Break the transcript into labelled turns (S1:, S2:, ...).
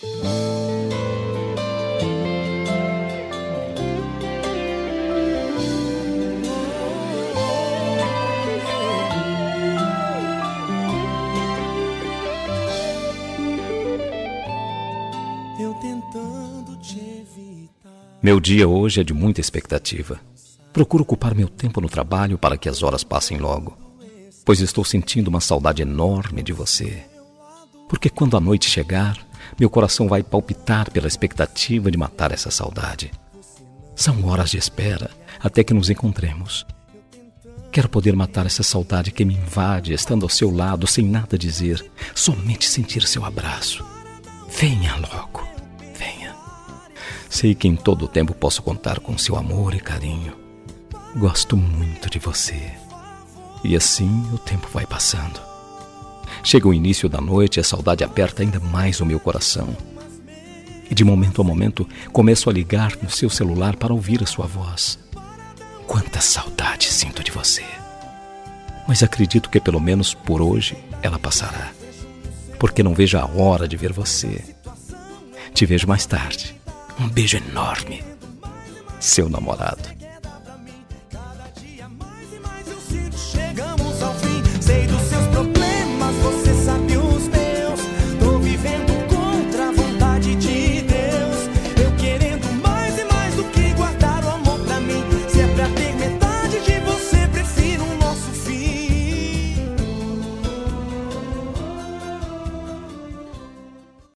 S1: Meu dia hoje é de muita expectativa. Procuro ocupar meu tempo no trabalho para que as horas passem logo, pois estou sentindo uma saudade enorme de você. Porque quando a noite chegar, meu coração vai palpitar pela expectativa de matar essa saudade. São horas de espera até que nos encontremos. Quero poder matar essa saudade que me invade estando ao seu lado sem nada dizer, somente sentir seu abraço. Venha logo. Sei que em todo o tempo posso contar com seu amor e carinho. Gosto muito de você. E assim o tempo vai passando. Chega o início da noite e a saudade aperta ainda mais o meu coração. E de momento a momento começo a ligar no seu celular para ouvir a sua voz. Quanta saudade sinto de você. Mas acredito que pelo menos por hoje ela passará. Porque não vejo a hora de ver você. Te vejo mais tarde. Um beijo enorme. Seu namorado.